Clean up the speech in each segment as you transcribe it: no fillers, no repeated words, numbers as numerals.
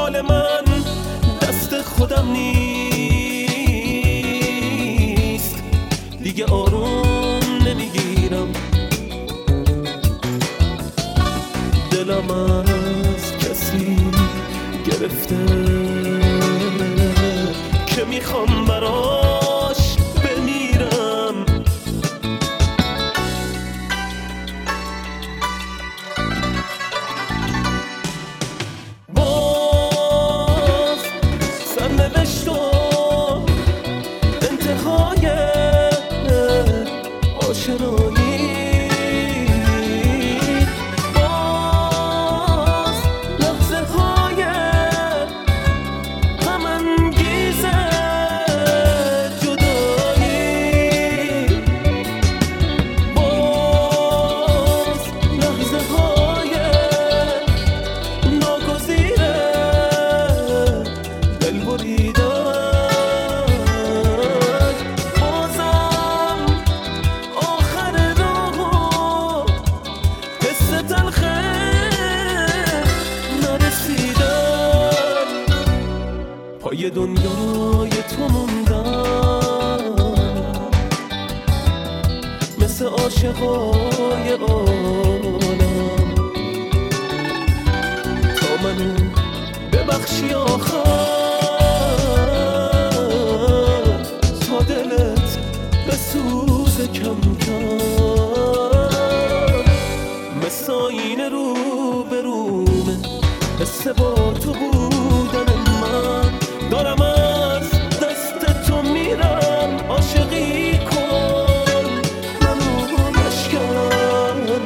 حال من دست خودم نیست، دیگه آروم نمیگیرم، دلم از کسی گرفته که میخوام براش بمیرم. باز سرنوشت و انتهای آشنایی، باز لحظه های غم انگیز جدایی، باز لحظه های ناگزیر دل بریدن، بازم آخر راه حس تلخه نرسیدن، پای دنیای تو موندن، مثل عاشقای عالم، تا منو ببخشی آخر، تا دلت بسوزه کم کم، مثل آینه رو به رومه، حس با تو بودن من، دارم از دست تو میرم، عاشقی کن منو نشکن.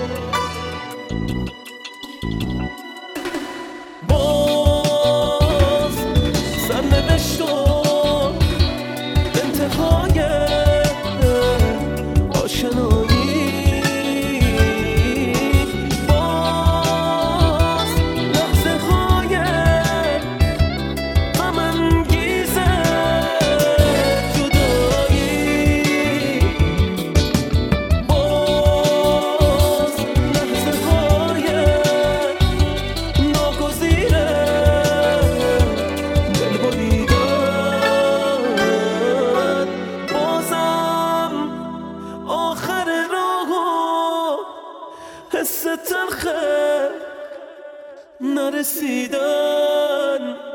باز سرنوشت و انتهای آشنایی، باز لحظه های غم انگیز جدایی، باز لحظه های ناگزیر دل بریدن، بازم آخر راه حس تلخه نرسیدن.